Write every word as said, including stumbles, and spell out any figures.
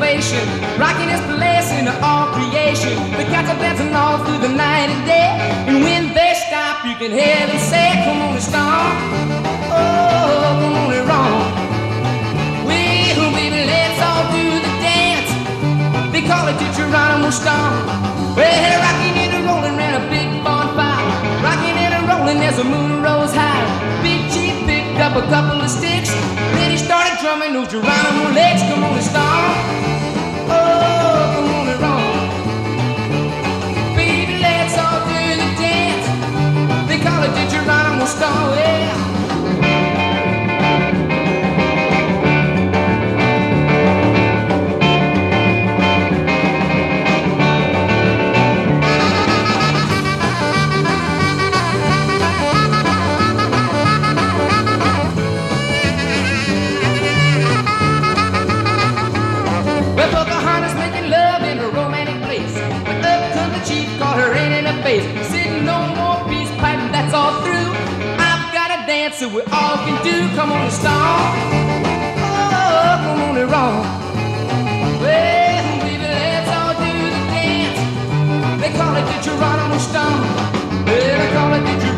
ovation, rocking his place into all creation. The cats are dancing all through the night and day, and when they stop, you can hear them say, "Come on and stomp, oh, come on and romp." Well, baby, let's all do the dance. They call it the Geronimo Stomp. Well, rocking and rolling around a big bonfire, rocking and rolling as the moon rose high. Big Chief picked up a couple of sticks, then he started drumming those Geronimo legs. Come on and stomp, oh, come on and romp. Baby, let's all do the dance. They call it the Geronimo Stomp. Yeah. Sitting no more peace piping, that's all through. I've got a dance that we all can do. Come on and stomp, oh, come on and romp. Well, baby, let's all do the dance. They call it the Geronimo Stomp. Well, they call it the Geronimo